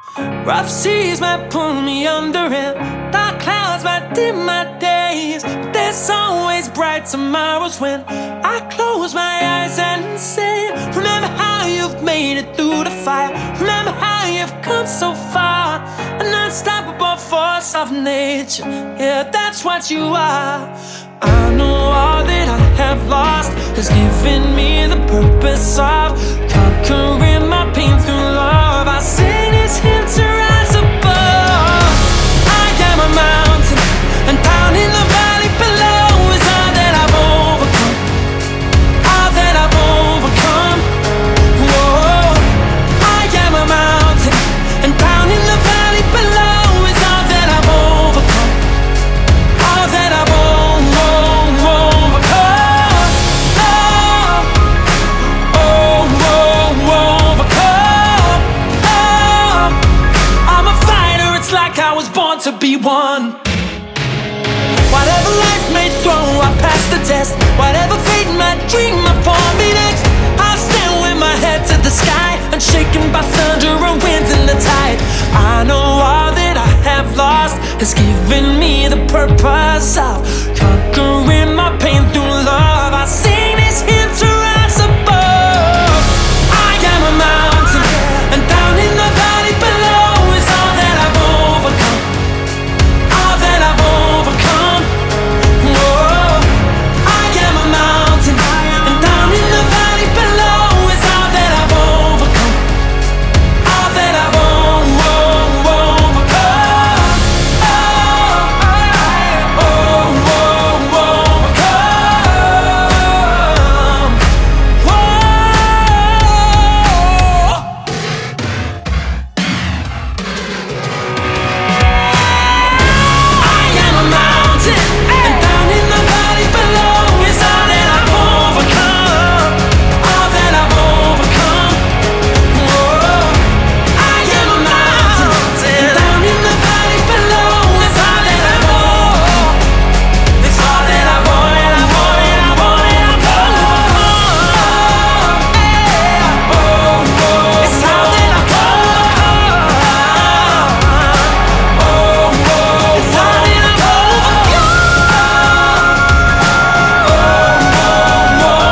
Rough seas might pull me under it, dark clouds might dim my days, but there's always bright tomorrows when I close my eyes and say, remember how you've made it through the fire. Remember how you've come so far. An unstoppable force of nature, yeah, that's what you are. I know all that I have lost has given me the purpose of conquering my pain through love. I sing this hymn to rise above. I am a mountain, and down in the valley below is all that I've overcome. All that I've overcome. Whoa. I am a mountain, and down in the valley below is all that I've overcome. All that I've overcome. To be one. Whatever life may throw, I pass the test. Whatever fate might dream up for me next, I'll stand with my head to the sky, unshaken by thunder and winds and the tide. I know all that I have lost has given me the purpose of conquering my pain through love. I sing this hymn to rise above. I am a mountain, and down in the valley below is all that I've overcome.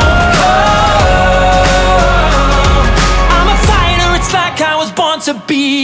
To be